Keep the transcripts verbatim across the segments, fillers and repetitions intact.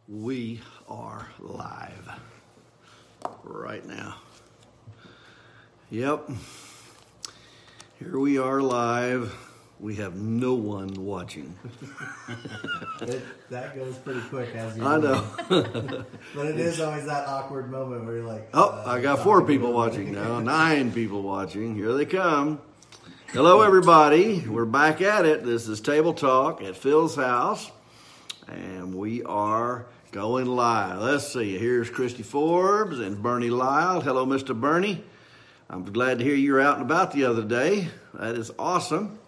We are live right now. Yep. Here we are live. We have no one watching. it, that goes pretty quick, as you I know. But it is always that awkward moment where you're like, oh, uh, I got four people watching now. Nine people watching. Here they come. Hello, everybody. We're back at it. This is Table Talk at Phil's house. And we are going live. Let's see. Here's Christy Forbes and Bernie Lyle. Hello, Mister Bernie. I'm glad to hear you were out and about the other day. That is awesome.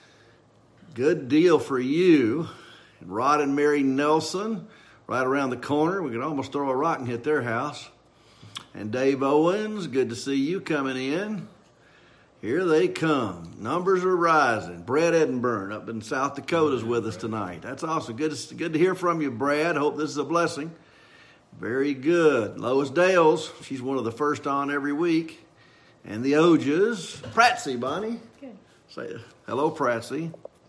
Good deal for you. And Rod and Mary Nelson, right around the corner. We could almost throw a rock and hit their house. And Dave Owens, good to see you coming in. Here they come. Numbers are rising. Brad Edinburgh up in South Dakota is with us tonight. That's awesome. Good to, good to hear from you, Brad. Hope this is a blessing. Very good. Lois Dales, she's one of the first on every week. And the Ojas. Pratsy, Bonnie. Good. Say hello, Pratsy.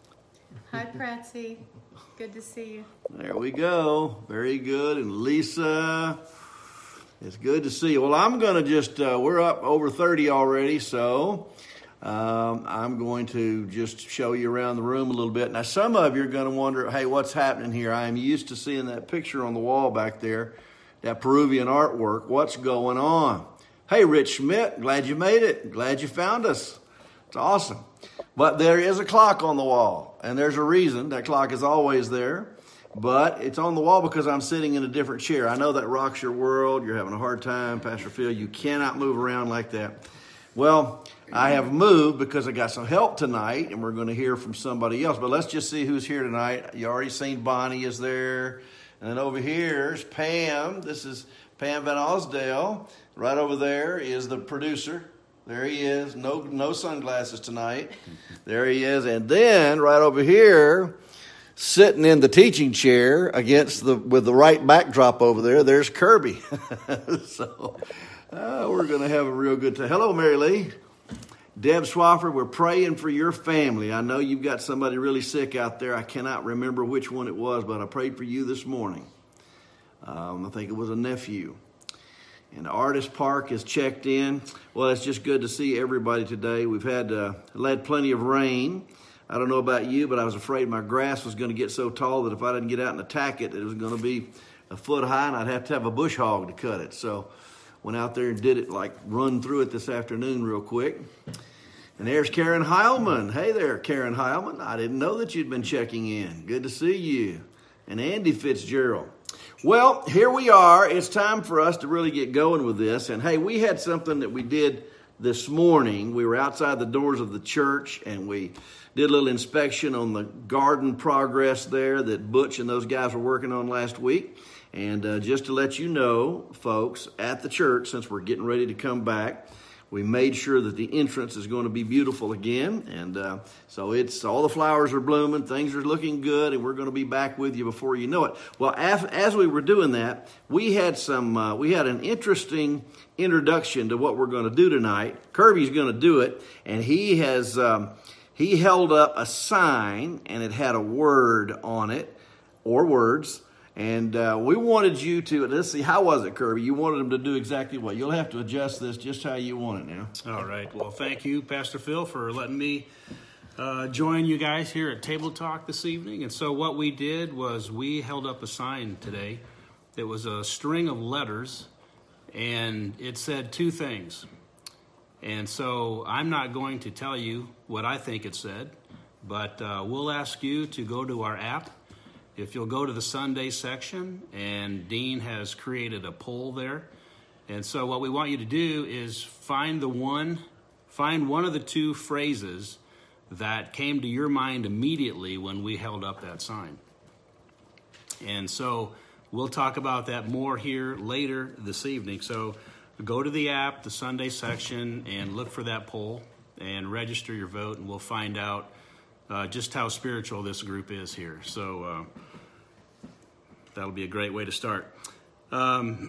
Hi, Pratsy. Good to see you. There we go. Very good. And Lisa, it's good to see you. Well, I'm going to just, uh, we're up over thirty already, so um, I'm going to just show you around the room a little bit. Now, some of you are going to wonder, hey, what's happening here? I am used to seeing that picture on the wall back there, that Peruvian artwork. What's going on? Hey, Rich Schmidt, glad you made it. Glad you found us. It's awesome. But there is a clock on the wall, and there's a reason. That clock is always there. But it's on the wall because I'm sitting in a different chair. I know that rocks your world. You're having a hard time, Pastor Phil. You cannot move around like that. Well, I have moved because I got some help tonight, and we're going to hear from somebody else. But let's just see who's here tonight. You already seen Bonnie is there. And then over here is Pam. This is Pam Van Osdale. Right over there is the producer. There he is. No, no sunglasses tonight. There he is. And then right over here, sitting in the teaching chair against the with the right backdrop over there, there's Kirby. so uh, we're going to have a real good time. Hello, Mary Lee. Deb Swafford, we're praying for your family. I know you've got somebody really sick out there. I cannot remember which one it was, but I prayed for you this morning. Um, I think it was a nephew. And Artist Park is checked in. Well, it's just good to see everybody today. We've had, uh, had plenty of rain. I don't know about you, but I was afraid my grass was going to get so tall that if I didn't get out and attack it, it was going to be a foot high and I'd have to have a bush hog to cut it. So went out there and did it, like run through it this afternoon real quick. And there's Karen Heilman. Hey there, Karen Heilman. I didn't know that you'd been checking in. Good to see you. And Andy Fitzgerald. Well, here we are. It's time for us to really get going with this. And hey, we had something that we did this morning. We were outside the doors of the church and we did a little inspection on the garden progress there that Butch and those guys were working on last week. And uh, just to let you know, folks, at the church, since we're getting ready to come back, we made sure that the entrance is going to be beautiful again. And uh, so it's all the flowers are blooming. Things are looking good. And we're going to be back with you before you know it. Well, as, as we were doing that, we had some, uh, we had an interesting introduction to what we're going to do tonight. Kirby's going to do it. And he has, um, he held up a sign and it had a word on it or words. And uh, we wanted you to, let's see, how was it, Kirby? You wanted them to do exactly what? You'll have to adjust this just how you want it now. All right. Well, thank you, Pastor Phil, for letting me uh, join you guys here at Table Talk this evening. And so what we did was we held up a sign today. It was a string of letters, and it said two things. And so I'm not going to tell you what I think it said, but uh, we'll ask you to go to our app. If you'll go to the Sunday section, and Dean has created a poll there. And so what we want you to do is find the one, find one of the two phrases that came to your mind immediately when we held up that sign. And so we'll talk about that more here later this evening. So go to the app, the Sunday section, and look for that poll and register your vote, and we'll find out Uh, just how spiritual this group is here. So uh, that'll be a great way to start. Um,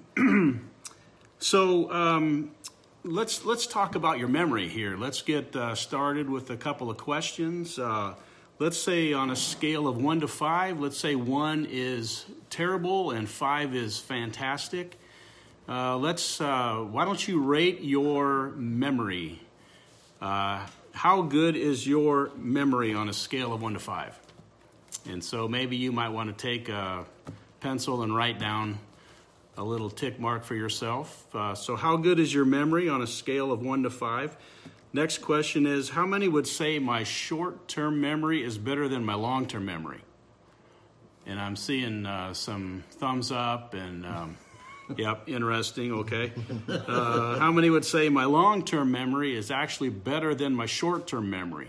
so um, let's let's talk about your memory here. Let's get uh, started with a couple of questions. Uh, let's say on a scale of one to five, let's say one is terrible and five is fantastic. Uh, let's. Uh, why don't you rate your memory? Uh, how good is your memory on a scale of one to five? And so maybe you might want to take a pencil and write down a little tick mark for yourself. Uh, so how good is your memory on a scale of one to five? Next question is, how many would say my short-term memory is better than my long-term memory? And I'm seeing uh, some thumbs up and, um, yep, interesting, okay. Uh, how many would say my long-term memory is actually better than my short-term memory?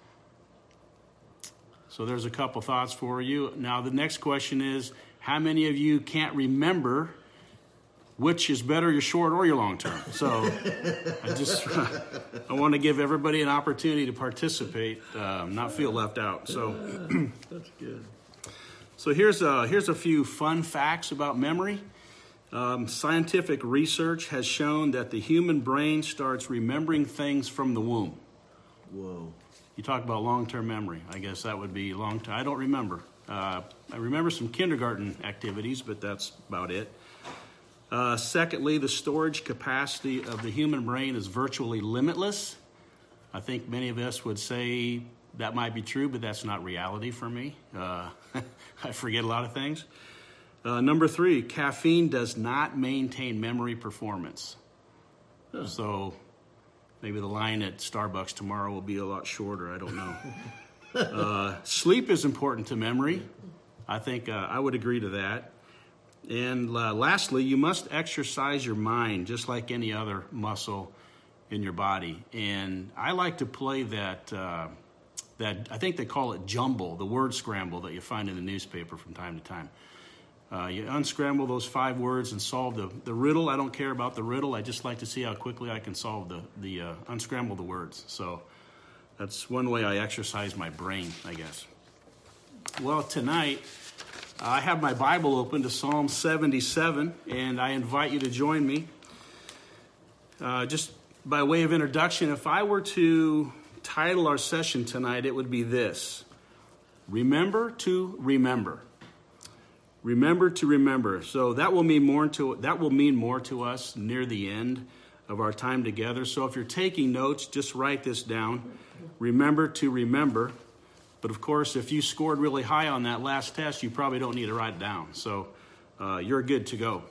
So there's a couple thoughts for you. Now the next question is, how many of you can't remember which is better, your short or your long term? So I just I want to give everybody an opportunity to participate, um, not feel left out. So That's good. So here's a, here's a few fun facts about memory. Um, scientific research has shown that the human brain starts remembering things from the womb. Whoa. You talk about long-term memory. I guess that would be long-term. I don't remember. Uh, I remember some kindergarten activities, but that's about it. Uh, secondly, the storage capacity of the human brain is virtually limitless. I think many of us would say that might be true, but that's not reality for me. Uh, I forget a lot of things. Uh, number three, caffeine does not maintain memory performance. Huh. So maybe the line at Starbucks tomorrow will be a lot shorter. I don't know. uh, sleep is important to memory. I think uh, I would agree to that. And uh, lastly, you must exercise your mind just like any other muscle in your body. And I like to play that, uh, that I think they call it jumble, the word scramble that you find in the newspaper from time to time. Uh, you unscramble those five words and solve the, the riddle. I don't care about the riddle. I just like to see how quickly I can solve the, the uh, unscramble the words. So that's one way I exercise my brain, I guess. Well, tonight, I have my Bible open to Psalm seventy-seven, and I invite you to join me. Uh, just by way of introduction, if I were to title our session tonight, it would be this: Remember to Remember. Remember to remember. So that will mean more to that will mean more to us near the end of our time together. So if you're taking notes, just write this down. Remember to remember. But of course, if you scored really high on that last test, you probably don't need to write it down. So uh, you're good to go.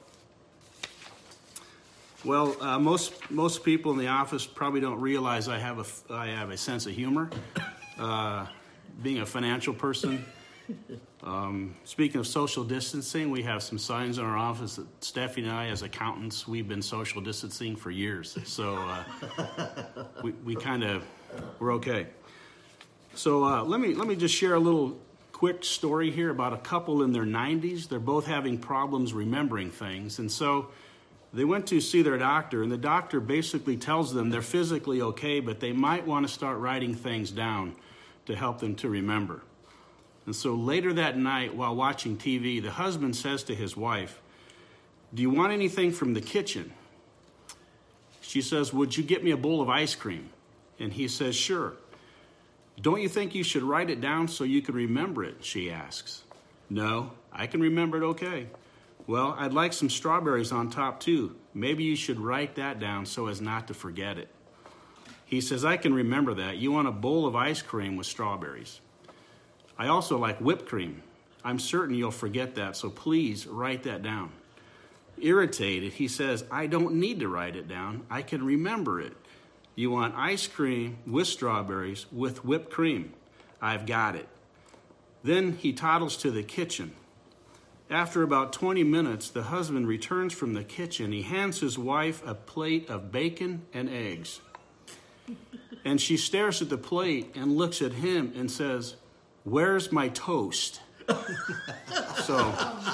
Well, uh, most most people in the office probably don't realize I have a I have a sense of humor. Uh, being a financial person. Um, speaking of social distancing, we have some signs in our office that Stephanie and I, as accountants, we've been social distancing for years. So uh, we we kind of we're okay. So uh, let me let me just share a little quick story here about a couple in their nineties. They're both having problems remembering things, and so they went to see their doctor, and the doctor basically tells them they're physically okay, but they might want to start writing things down to help them to remember. And so later that night, while watching T V, the husband says to his wife, "Do you want anything from the kitchen?" She says, "Would you get me a bowl of ice cream?" And he says, "Sure." "Don't you think you should write it down so you can remember it?" she asks. "No, I can remember it okay." "Well, I'd like some strawberries on top too. Maybe you should write that down so as not to forget it." He says, "I can remember that. You want a bowl of ice cream with strawberries. I also like whipped cream. I'm certain you'll forget that, so please write that down." Irritated, he says, "I don't need to write it down. I can remember it. You want ice cream with strawberries with whipped cream. I've got it." Then he toddles to the kitchen. After about twenty minutes, the husband returns from the kitchen. He hands his wife a plate of bacon and eggs. And she stares at the plate and looks at him and says, "Where's my toast?" So,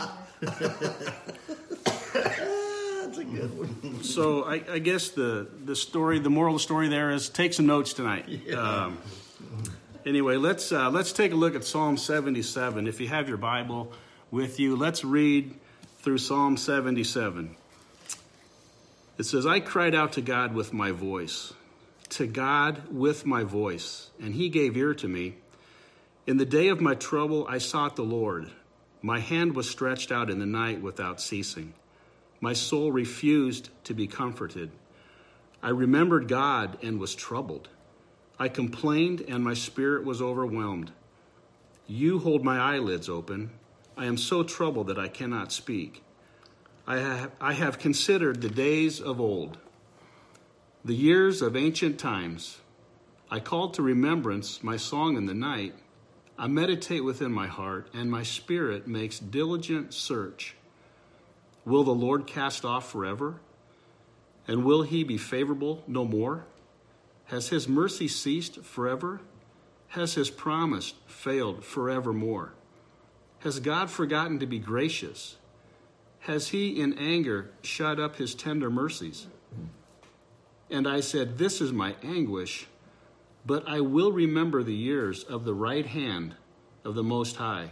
That's a good one. so I, I guess the, the story, the moral of the story there is take some notes tonight. Yeah. Um, anyway, let's uh, let's take a look at Psalm seventy-seven. If you have your Bible with you, let's read through Psalm seventy-seven. It says, "I cried out to God with my voice, to God with my voice, and he gave ear to me. In the day of my trouble, I sought the Lord. My hand was stretched out in the night without ceasing. My soul refused to be comforted. I remembered God and was troubled. I complained and my spirit was overwhelmed. You hold my eyelids open. I am so troubled that I cannot speak. I have, I have considered the days of old, the years of ancient times. I call to remembrance my song in the night. I meditate within my heart, and my spirit makes diligent search. Will the Lord cast off forever? And will he be favorable no more? Has his mercy ceased forever? Has his promise failed forevermore? Has God forgotten to be gracious? Has he in anger shut up his tender mercies? And I said, this is my anguish, but I will remember the years of the right hand of the Most High.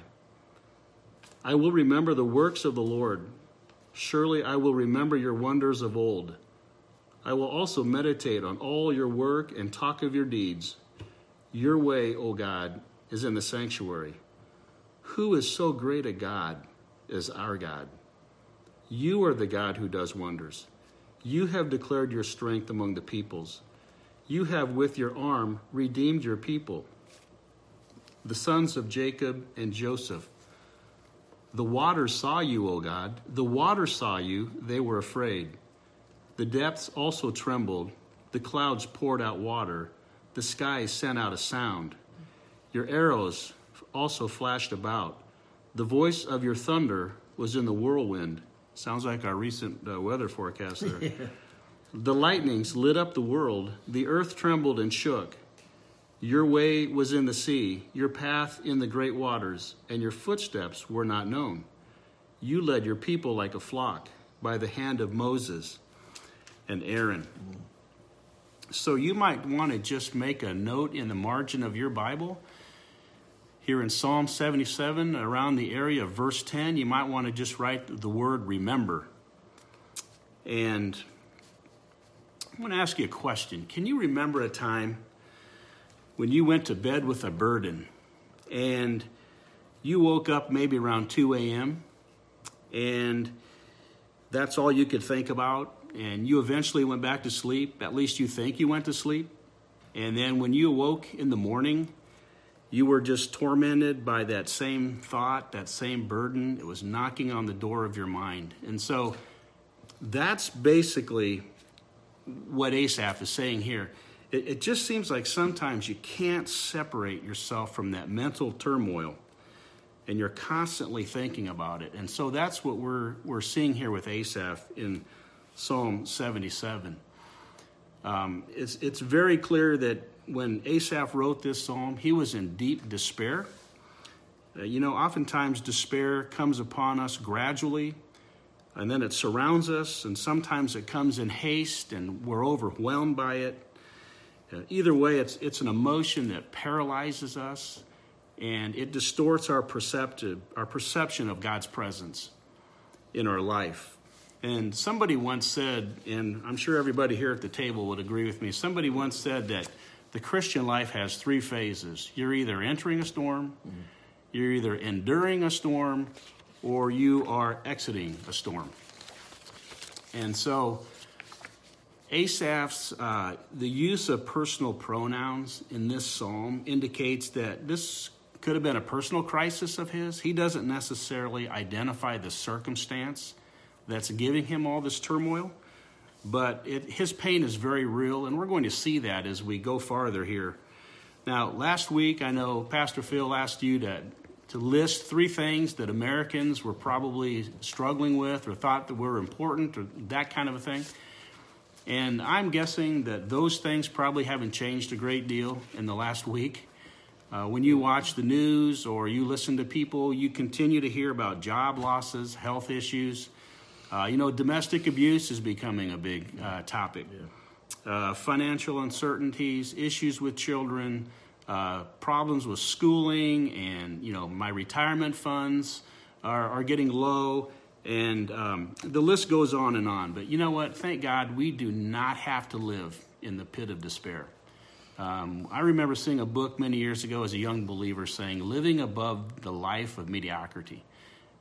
I will remember the works of the Lord. Surely I will remember your wonders of old. I will also meditate on all your work and talk of your deeds. Your way, O God, is in the sanctuary. Who is so great a God as our God? You are the God who does wonders. You have declared your strength among the peoples. You have with your arm redeemed your people, the sons of Jacob and Joseph. The waters saw you, O God. The waters saw you. They were afraid. The depths also trembled. The clouds poured out water. The skies sent out a sound. Your arrows also flashed about. The voice of your thunder was in the whirlwind. Sounds like our recent uh, weather forecast there. Yeah. The lightnings lit up the world. The earth trembled and shook. Your way was in the sea, your path in the great waters, and your footsteps were not known. You led your people like a flock by the hand of Moses and Aaron. So you might want to just make a note in the margin of your Bible. Here in Psalm seventy-seven, around the area of verse ten, you might want to just write the word remember. And I'm going to ask you a question. Can you remember a time when you went to bed with a burden and you woke up maybe around two a.m. and that's all you could think about, and you eventually went back to sleep? At least you think you went to sleep. And then when you awoke in the morning, you were just tormented by that same thought, that same burden. It was knocking on the door of your mind. And so that's basically what Asaph is saying here. It, it just seems like sometimes you can't separate yourself from that mental turmoil, and you're constantly thinking about it. And so that's what we're we're seeing here with Asaph in Psalm seventy-seven. Um, it's it's very clear that when Asaph wrote this psalm, he was in deep despair. Uh, you know, oftentimes despair comes upon us gradually, and then it surrounds us, and sometimes it comes in haste, and we're overwhelmed by it. Uh, either way, it's it's an emotion that paralyzes us, and it distorts our perceptive our perception of God's presence in our life. And somebody once said, and I'm sure everybody here at the table would agree with me, somebody once said that the Christian life has three phases. You're either entering a storm, mm-hmm. you're either enduring a storm, or you are exiting a storm. And so Asaph's, uh, the use of personal pronouns in this psalm indicates that this could have been a personal crisis of his. He doesn't necessarily identify the circumstance that's giving him all this turmoil, but it, his pain is very real, and we're going to see that as we go farther here. Now, last week, I know Pastor Phil asked you to, to list three things that Americans were probably struggling with or thought that were important or that kind of a thing. And I'm guessing that those things probably haven't changed a great deal in the last week. Uh, when you watch the news or you listen to people, you continue to hear about job losses, health issues. Uh, you know, domestic abuse is becoming a big uh, topic. Yeah. Uh, financial uncertainties, issues with children, uh, problems with schooling, and, you know, my retirement funds are, are getting low. And um, the list goes on and on. But you know what? Thank God we do not have to live in the pit of despair. Um, I remember seeing a book many years ago as a young believer saying, living above the life of mediocrity.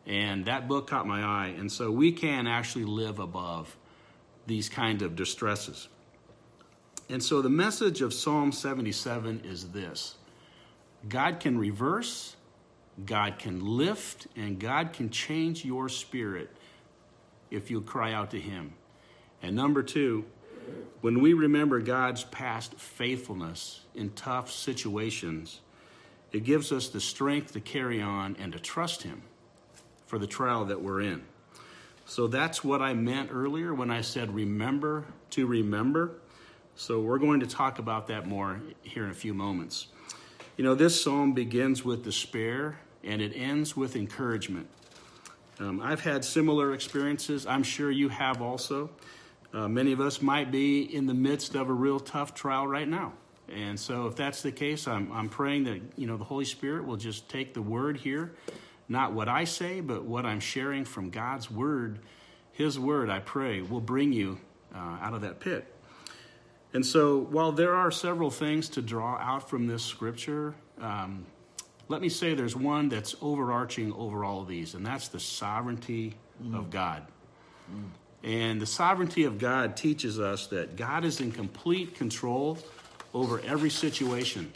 And that book caught my eye. And so we can actually live above these kind of distresses. And so the message of Psalm seventy-seven is this: God can reverse, God can lift, and God can change your spirit if you cry out to him. And number two, when we remember God's past faithfulness in tough situations, it gives us the strength to carry on and to trust him for the trial that we're in. So that's what I meant earlier when I said remember to remember. So we're going to talk about that more here in a few moments. You know, this psalm begins with despair and it ends with encouragement. Um, I've had similar experiences. I'm sure you have also. Uh, many of us might be in the midst of a real tough trial right now. And so if that's the case, I'm, I'm praying that, you know, the Holy Spirit will just take the word here, not what I say, but what I'm sharing from God's word. His word, I pray, will bring you uh, out of that pit. And so while there are several things to draw out from this scripture, um, let me say there's one that's overarching over all of these, and that's the sovereignty mm. of God. Mm. And the sovereignty of God teaches us that God is in complete control over every situation.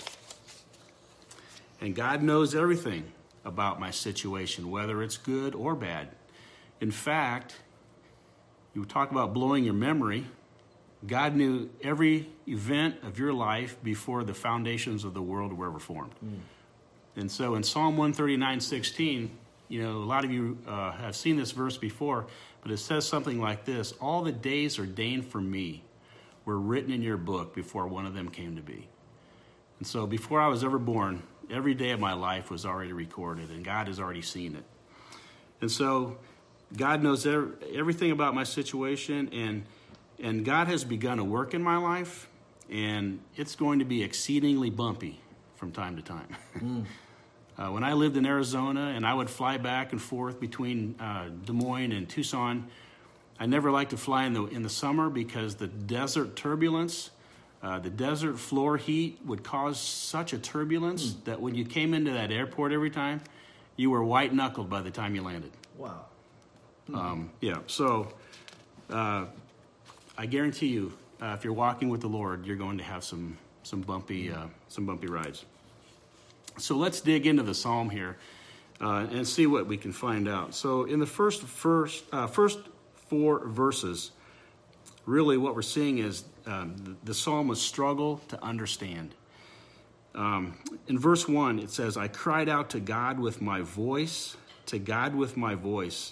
And God knows everything about my situation, whether it's good or bad. In fact, you talk about blowing your memory. God knew every event of your life before the foundations of the world were ever formed. Mm. And so in Psalm one thirty-nine sixteen, you know, a lot of you uh, have seen this verse before, but it says something like this: all the days ordained for me were written in your book before one of them came to be. And so before I was ever born, every day of my life was already recorded, and God has already seen it. And so God knows everything about my situation, and and God has begun a work in my life, and it's going to be exceedingly bumpy from time to time. Mm. Uh, when I lived in Arizona and I would fly back and forth between uh, Des Moines and Tucson, I never liked to fly in the in the summer because the desert turbulence, uh, the desert floor heat would cause such a turbulence mm. that when you came into that airport every time, you were white-knuckled by the time you landed. Wow. Mm. Um, yeah, so uh, I guarantee you, uh, if you're walking with the Lord, you're going to have some some bumpy uh, some bumpy rides. So let's dig into the psalm here uh, and see what we can find out. So in the first first uh, first four verses, really what we're seeing is um, the, the psalmist struggle to understand. Um, in verse one, it says, "I cried out to God with my voice, to God with my voice."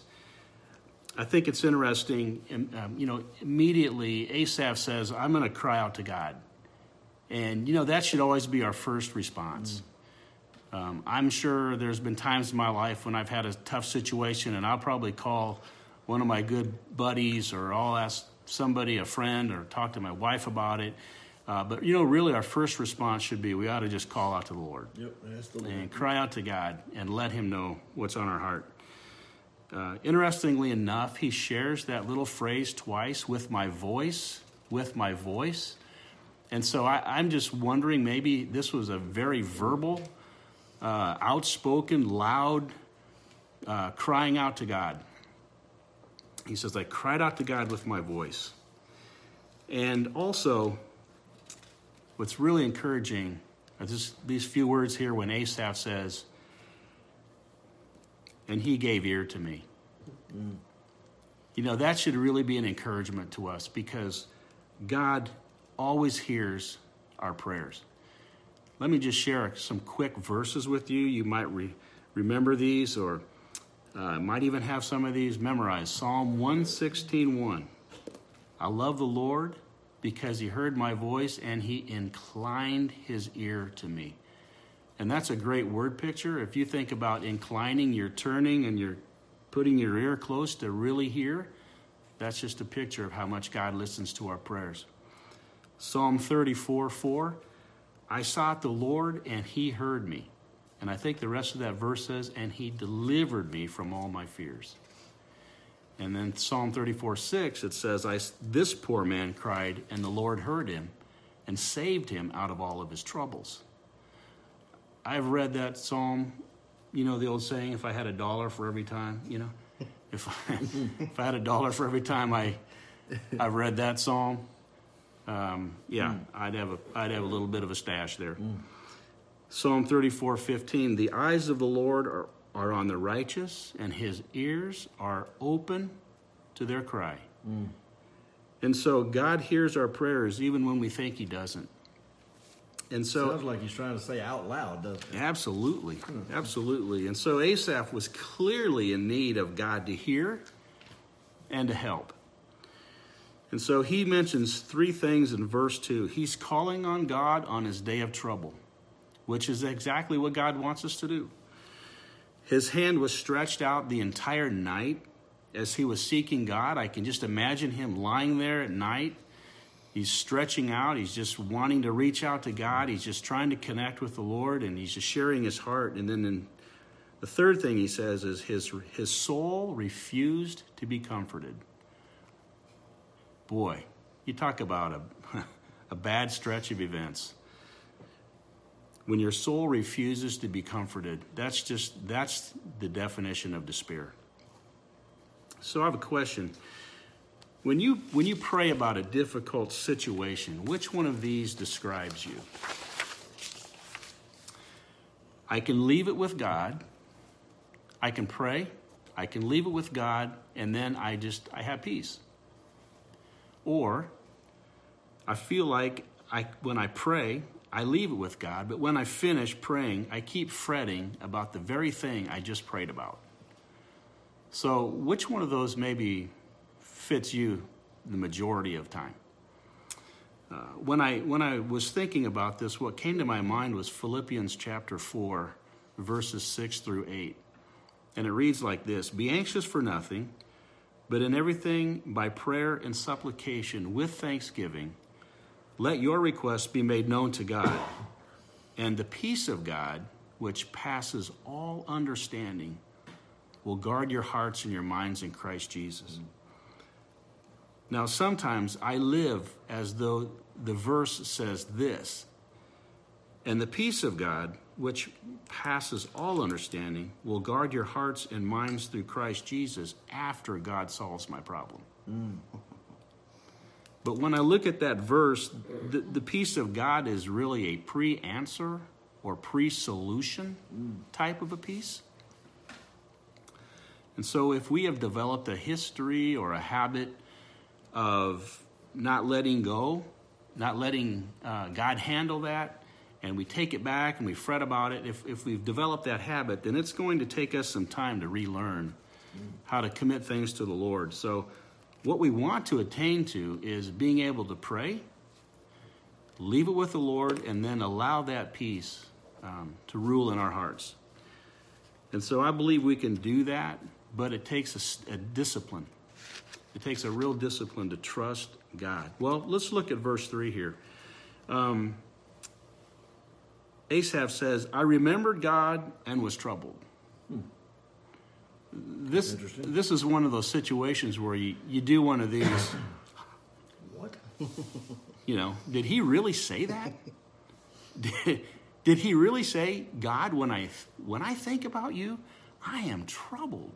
I think it's interesting. Um, you know, immediately Asaph says, "I'm going to cry out to God," and you know that should always be our first response. Mm. Um, I'm sure there's been times in my life when I've had a tough situation, and I'll probably call one of my good buddies, or I'll ask somebody, a friend, or talk to my wife about it. Uh, but, you know, really our first response should be we ought to just call out to the Lord. Yep, that's the Lord. And cry out to God and let him know what's on our heart. Uh, interestingly enough, he shares that little phrase twice, with my voice, with my voice. And so I, I'm just wondering, maybe this was a very verbal Uh, outspoken, loud, uh, crying out to God. He says, "I cried out to God with my voice." And also, what's really encouraging are this, these few words here when Asaph says, "And he gave ear to me." Mm. You know, that should really be an encouragement to us, because God always hears our prayers. Let me just share some quick verses with you. You might re- remember these, or uh, might even have some of these memorized. Psalm one sixteen one. "I love the Lord because he heard my voice and he inclined his ear to me." And that's a great word picture. If you think about inclining, you're turning and you're putting your ear close to really hear. That's just a picture of how much God listens to our prayers. Psalm thirty-four four. "I sought the Lord, and he heard me." And I think the rest of that verse says, "and he delivered me from all my fears." And then Psalm thirty-four six, it says, I, "This poor man cried, and the Lord heard him and saved him out of all of his troubles." I've read that psalm you know the old saying, if I had a dollar for every time, you know, if I, if I had a dollar for every time I I read that psalm, um, yeah, mm. I'd have a I'd have a little bit of a stash there. Mm. Psalm thirty-four fifteen, the eyes of the Lord are, are on the righteous, and his ears are open to their cry. Mm. And so God hears our prayers even when we think he doesn't. And so sounds like he's trying to say out loud, doesn't it? Absolutely. Absolutely. And so Asaph was clearly in need of God to hear and to help. And so he mentions three things in verse two. He's calling on God on his day of trouble, which is exactly what God wants us to do. His hand was stretched out the entire night as he was seeking God. I can just imagine him lying there at night. He's stretching out. He's just wanting to reach out to God. He's just trying to connect with the Lord, and he's just sharing his heart. And then in the third thing he says is his, his soul refused to be comforted. Boy, you talk about a, a bad stretch of events. When your soul refuses to be comforted, that's just, that's the definition of despair. So I have a question. When you when you pray about a difficult situation, which one of these describes you? I can leave it with God. I can pray. I can leave it with God, and then I just I have peace. Or I feel like I when I pray, I leave it with God, but when I finish praying, I keep fretting about the very thing I just prayed about. So which one of those maybe fits you the majority of time? Uh, when I when I was thinking about this, what came to my mind was Philippians chapter four, verses six through eight. And it reads like this: Be anxious for nothing, but in everything by prayer and supplication with thanksgiving, let your requests be made known to God. And the peace of God, which passes all understanding, will guard your hearts and your minds in Christ Jesus. Now, sometimes I live as though the verse says this: and the peace of God, which passes all understanding, will guard your hearts and minds through Christ Jesus after God solves my problem. Mm. But when I look at that verse, the, the peace of God is really a pre-answer or pre-solution mm. type of a peace. And so if we have developed a history or a habit of not letting go, not letting uh, God handle that, and we take it back and we fret about it, if, if we've developed that habit, then it's going to take us some time to relearn how to commit things to the Lord. So what we want to attain to is being able to pray, leave it with the Lord, and then allow that peace um, to rule in our hearts. And so I believe we can do that, but it takes a, a discipline. It takes a real discipline to trust God. Well, let's look at verse three here. Um, Asaph says, I remembered God and was troubled. Hmm. This, this is one of those situations where you, you do one of these. What? You know, did he really say that? did, did he really say, God, when I when I think about you, I am troubled?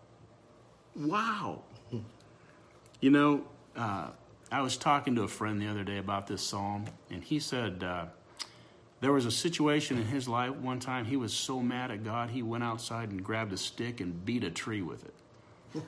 Wow. You know, uh, I was talking to a friend the other day about this psalm, and he said uh, there was a situation in his life one time he was so mad at God, he went outside and grabbed a stick and beat a tree with it.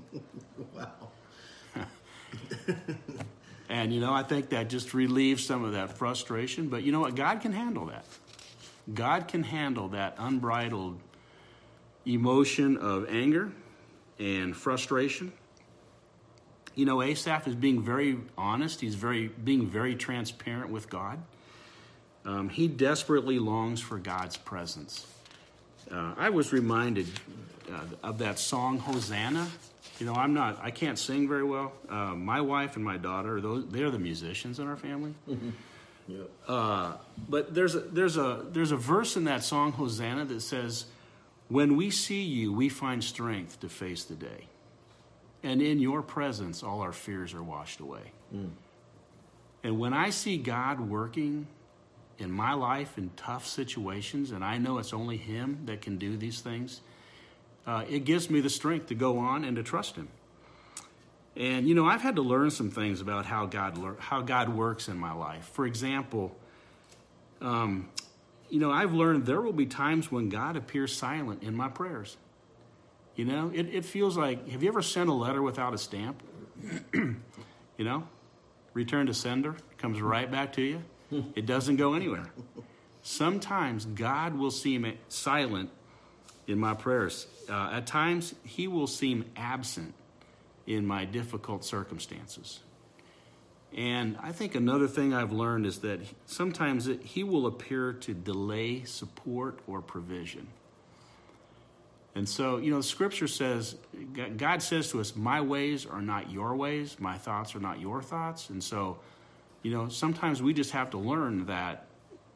Wow. And, you know, I think that just relieves some of that frustration. But you know what? God can handle that. God can handle that unbridled emotion of anger and frustration. You know, Asaph is being very honest. He's very being very transparent with God. Um, he desperately longs for God's presence. Uh, I was reminded uh, of that song, Hosanna. You know, I'm not, I can't sing very well. Uh, my wife and my daughter, those, they're the musicians in our family. Mm-hmm. Yep. Uh, but there's a, there's a, there's a verse in that song, Hosanna, that says, when we see you, we find strength to face the day. And in your presence, all our fears are washed away. Mm. And when I see God working in my life in tough situations, and I know it's only Him that can do these things, uh, it gives me the strength to go on and to trust Him. And, you know, I've had to learn some things about how God lear- how God works in my life. For example, um, you know, I've learned there will be times when God appears silent in my prayers. You know, it, it feels like, have you ever sent a letter without a stamp? You know, return to sender, comes right back to you. It doesn't go anywhere. Sometimes God will seem silent in my prayers. Uh, at times, He will seem absent in my difficult circumstances. And I think another thing I've learned is that sometimes it, He will appear to delay support or provision. And so, you know, the Scripture says, God says to us, my ways are not your ways, my thoughts are not your thoughts. And so, you know, sometimes we just have to learn that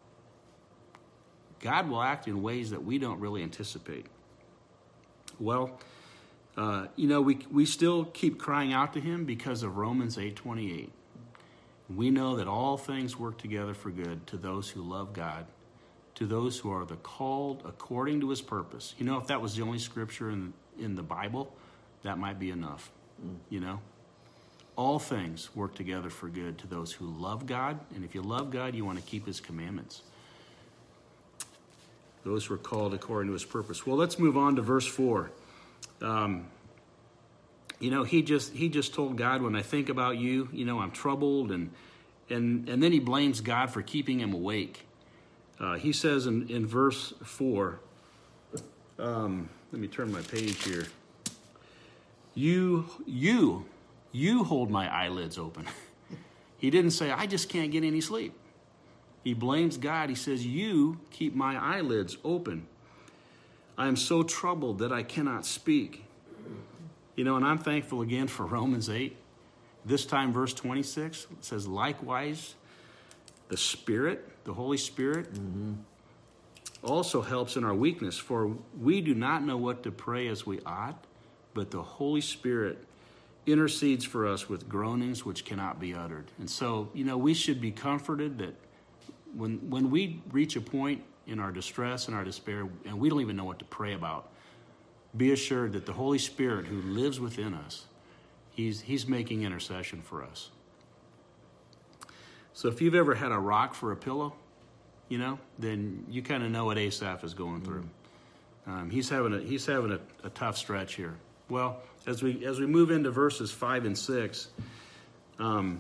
God will act in ways that we don't really anticipate. Well, uh, you know, we we still keep crying out to Him because of Romans eight twenty-eight. We know that all things work together for good to those who love God, to those who are the called according to His purpose. You know, if that was the only scripture in, in the Bible, that might be enough, mm. you know. All things work together for good to those who love God, and if you love God, you want to keep His commandments. Those who are called according to His purpose. Well, let's move on to verse four. Um, you know, he just he just told God, when I think about you, you know, I'm troubled, and and and then he blames God for keeping him awake. Uh, he says in, in verse four, um, let me turn my page here. You, you, you hold my eyelids open. He didn't say, I just can't get any sleep. He blames God. He says, you keep my eyelids open. I am so troubled that I cannot speak. You know, and I'm thankful again for Romans eight. This time, verse twenty-six, it says, likewise, the Spirit, the Holy Spirit, mm-hmm. also helps in our weakness, for we do not know what to pray as we ought, but the Holy Spirit intercedes for us with groanings which cannot be uttered. And so, you know, we should be comforted that when when we reach a point in our distress and our despair, and we don't even know what to pray about, be assured that the Holy Spirit who lives within us, he's he's making intercession for us. So if you've ever had a rock for a pillow, you know, then you kind of know what Asaph is going through. Um, he's having a he's having a, a tough stretch here. Well, as we as we move into verses five and six, um,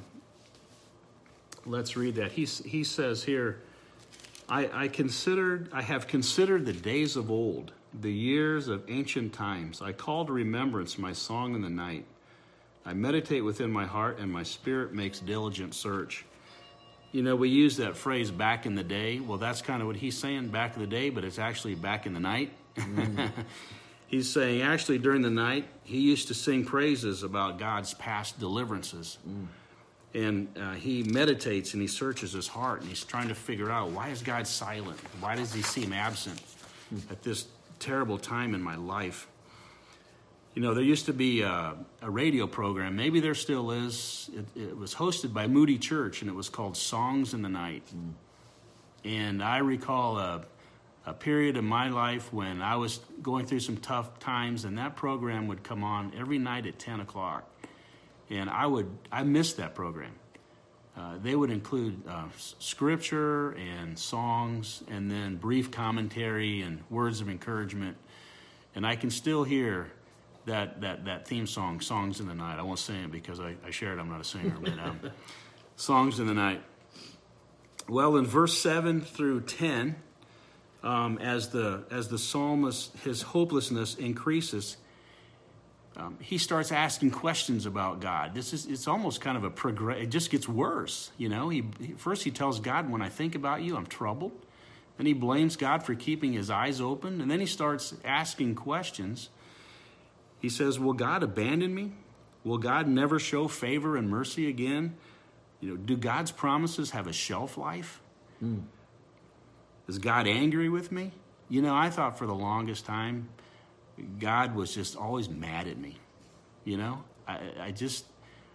let's read that. He he says here, I, I considered I have considered the days of old, the years of ancient times. I call to remembrance my song in the night. I meditate within my heart, and my spirit makes diligent search. You know, we use that phrase back in the day. Well, that's kind of what he's saying, back in the day, but it's actually back in the night. Mm. He's saying actually during the night, he used to sing praises about God's past deliverances. Mm. And uh, he meditates and he searches his heart, and he's trying to figure out, why is God silent? Why does he seem absent mm. at this terrible time in my life? You know, there used to be a, a radio program, maybe there still is. It, it was hosted by Moody Church, and it was called Songs in the Night. Mm. And I recall a, a period of my life when I was going through some tough times, and that program would come on every night at ten o'clock. And I would, I missed that program. Uh, they would include uh, scripture and songs, and then brief commentary and words of encouragement. And I can still hear that that that theme song, Songs in the Night. I won't sing it because I, I shared I'm not a singer, but um, Songs in the Night. Well, in verse seven through ten, um, as the as the psalmist, his hopelessness increases, um, he starts asking questions about God. This is it's almost kind of a progress. It just gets worse, you know. He, he first he tells God, when I think about you, I'm troubled. Then he blames God for keeping his eyes open, and then he starts asking questions. He says, will God abandon me? Will God never show favor and mercy again? You know, do God's promises have a shelf life? Mm. Is God angry with me? You know, I thought for the longest time, God was just always mad at me. You know, I, I just,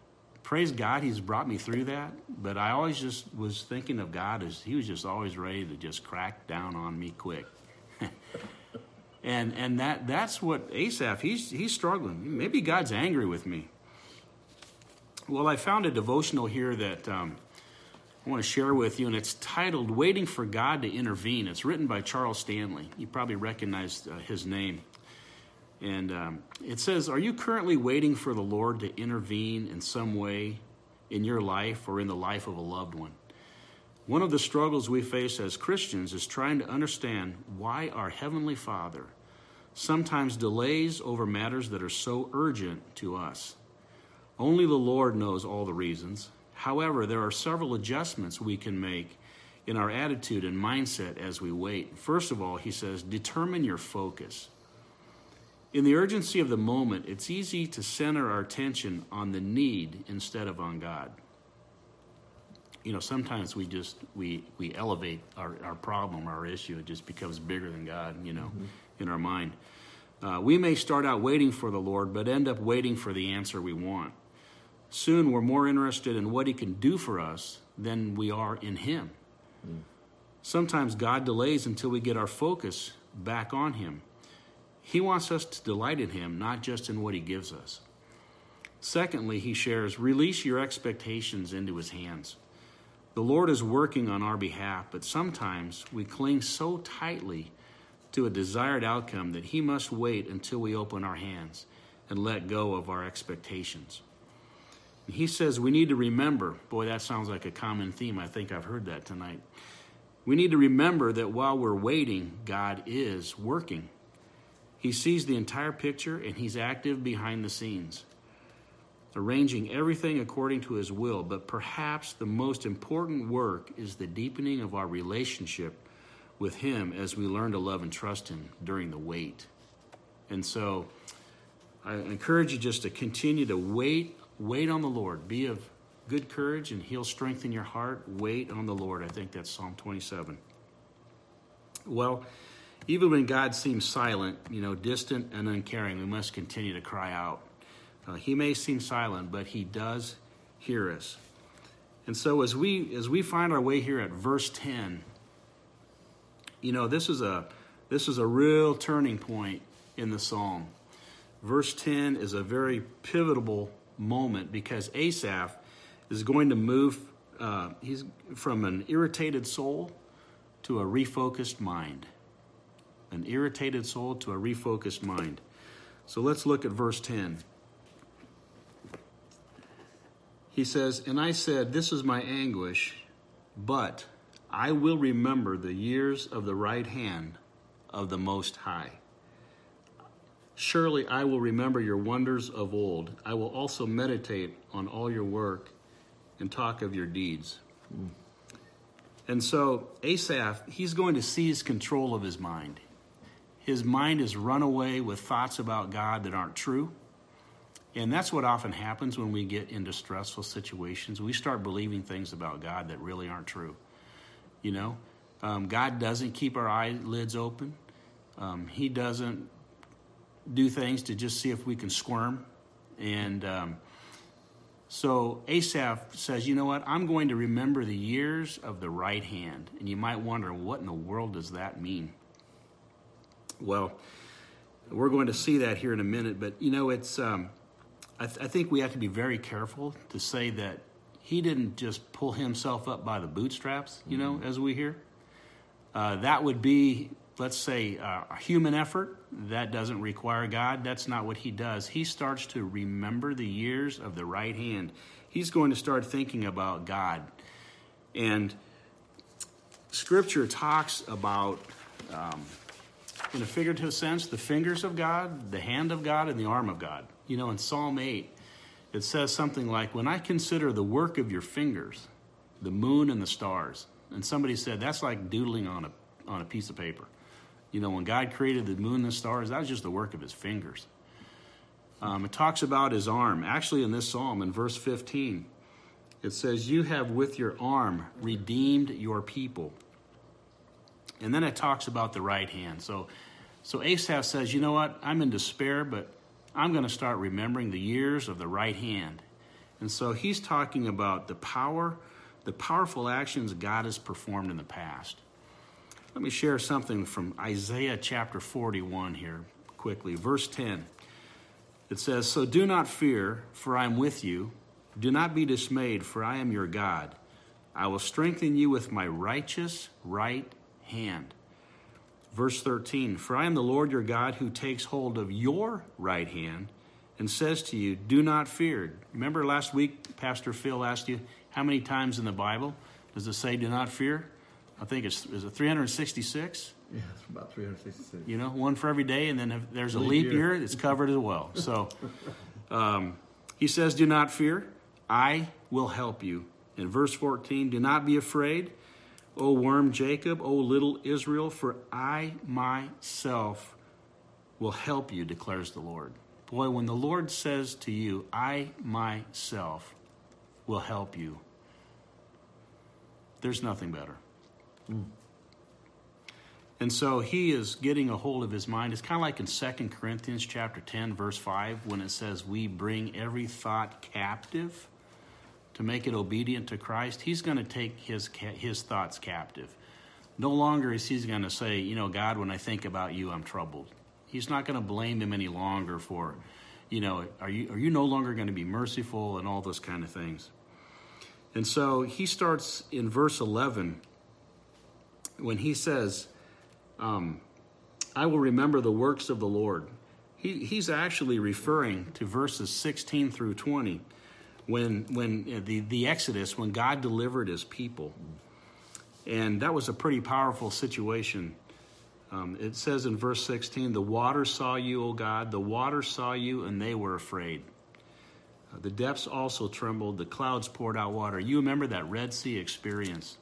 praise God, he's brought me through that. But I always just was thinking of God as he was just always ready to just crack down on me quick. and and that that's what Asaph, he's he's struggling. Maybe God's angry with me. Well, I found a devotional here that um, I want to share with you, and it's titled Waiting for God to Intervene. It's written by Charles Stanley. You probably recognize uh, his name. And um, it says, are you currently waiting for the Lord to intervene in some way in your life or in the life of a loved one? One of the struggles we face as Christians is trying to understand why our Heavenly Father sometimes delays over matters that are so urgent to us. Only the Lord knows all the reasons. However, there are several adjustments we can make in our attitude and mindset as we wait. First of all, he says, determine your focus. In the urgency of the moment, it's easy to center our attention on the need instead of on God. You know, sometimes we just, we, we elevate our, our problem, our issue. It just becomes bigger than God, you know, mm-hmm. in our mind. Uh, we may start out waiting for the Lord, but end up waiting for the answer we want. Soon we're more interested in what he can do for us than we are in him. Mm. Sometimes God delays until we get our focus back on him. He wants us to delight in him, not just in what he gives us. Secondly, he shares, release your expectations into his hands. The Lord is working on our behalf, but sometimes we cling so tightly to a desired outcome that he must wait until we open our hands and let go of our expectations. He says we need to remember, boy, that sounds like a common theme. I think I've heard that tonight. We need to remember that while we're waiting, God is working. He sees the entire picture, and he's active behind the scenes, arranging everything according to his will. But perhaps the most important work is the deepening of our relationship with him as we learn to love and trust him during the wait. And so I encourage you just to continue to wait, wait on the Lord. Be of good courage, and he'll strengthen your heart. Wait on the Lord. I think that's Psalm twenty-seven. Well, even when God seems silent, you know, distant and uncaring, we must continue to cry out. Uh, he may seem silent, but he does hear us. And so as we as we find our way here at verse ten, you know, this is a this is a real turning point in the psalm. Verse ten is a very pivotal moment because Asaph is going to move uh, he's from an irritated soul to a refocused mind. An irritated soul to a refocused mind. So let's look at verse ten. He says, and I said, this is my anguish, but I will remember the years of the right hand of the Most High. Surely I will remember your wonders of old. I will also meditate on all your work and talk of your deeds. Mm. And so Asaph, he's going to seize control of his mind. His mind is run away with thoughts about God that aren't true. And that's what often happens when we get into stressful situations. We start believing things about God that really aren't true. You know, um, God doesn't keep our eyelids open. Um, he doesn't do things to just see if we can squirm. And um, so Asaph says, you know what? I'm going to remember the years of the right hand. And you might wonder, what in the world does that mean? Well, we're going to see that here in a minute. But, you know, it's... Um, I, th- I think we have to be very careful to say that he didn't just pull himself up by the bootstraps, you know, mm-hmm. as we hear. Uh, that would be, let's say, uh, a human effort. That doesn't require God. That's not what he does. He starts to remember the years of the right hand. He's going to start thinking about God. And Scripture talks about, um, in a figurative sense, the fingers of God, the hand of God, and the arm of God. You know, in Psalm eight, it says something like, when I consider the work of your fingers, the moon and the stars. And somebody said, that's like doodling on a on a piece of paper. You know, when God created the moon and the stars, that was just the work of his fingers. Um, it talks about his arm. Actually, in this psalm, in verse fifteen, it says, you have with your arm redeemed your people. And then it talks about the right hand. So, so Asaph says, you know what? I'm in despair, but I'm going to start remembering the years of the right hand. And so he's talking about the power, the powerful actions God has performed in the past. Let me share something from Isaiah chapter forty-one here quickly. Verse ten. It says, "So do not fear, for I am with you. Do not be dismayed, for I am your God. I will strengthen you with my righteous right hand." Verse thirteen, "For I am the Lord your God who takes hold of your right hand and says to you, do not fear." Remember last week, Pastor Phil asked you, how many times in the Bible does it say do not fear? I think it's, is it three hundred sixty-six? Yeah, it's about three hundred sixty-six. You know, one for every day, and then if there's a Leap leap year. year, it's covered as well. So um, he says, do not fear. I will help you. In verse fourteen, "Do not be afraid, O worm Jacob, O little Israel, for I myself will help you, declares the Lord." Boy, when the Lord says to you, I myself will help you, there's nothing better. Mm. And so he is getting a hold of his mind. It's kind of like in Second Corinthians chapter ten, verse five, when it says we bring every thought captive to make it obedient to Christ. He's going to take his his thoughts captive. No longer is he going to say, you know, God, when I think about you, I'm troubled. He's not going to blame him any longer for, you know, are you are you no longer going to be merciful and all those kind of things. And so he starts in verse eleven when he says, um, I will remember the works of the Lord. He, he's actually referring to verses sixteen through twenty. When when the, the Exodus, when God delivered his people. And that was a pretty powerful situation. Um, it says in verse sixteen, "The waters saw you, O God, the waters saw you, and they were afraid. Uh, the depths also trembled, the clouds poured out water." You remember that Red Sea experience.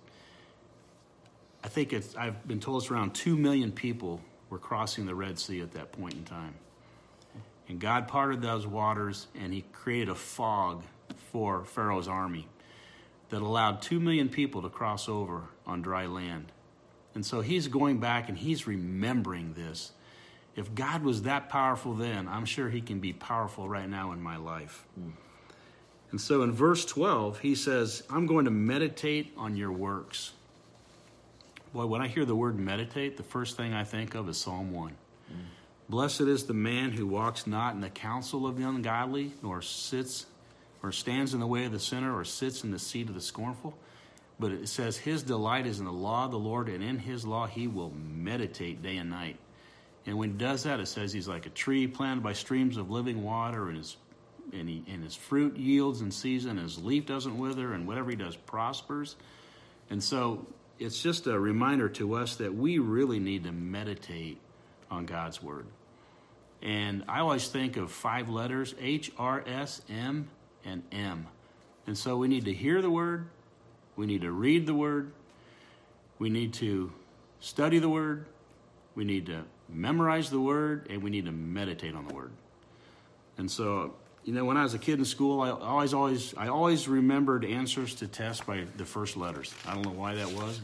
I think it's, I've been told it's around two million people were crossing the Red Sea at that point in time. And God parted those waters, and he created a fog for Pharaoh's army that allowed two million people to cross over on dry land. And so he's going back and he's remembering this. If God was that powerful then, I'm sure he can be powerful right now in my life. Mm. And so in verse twelve, he says, I'm going to meditate on your works. Boy, when I hear the word meditate, the first thing I think of is Psalm one. Mm. Blessed is the man who walks not in the counsel of the ungodly, nor sits or stands in the way of the sinner, or sits in the seat of the scornful. But it says his delight is in the law of the Lord, and in his law he will meditate day and night. And when he does that, it says he's like a tree planted by streams of living water, and his, and, he, and his fruit yields in season, his leaf doesn't wither, and whatever he does prospers. And so it's just a reminder to us that we really need to meditate on God's word. And I always think of five letters, H, R, S, M, and M. And so we need to hear the word, we need to read the word, we need to study the word, we need to memorize the word, and we need to meditate on the word. And so, you know, when I was a kid in school, I always, always, I always remembered answers to tests by the first letters. I don't know why that was,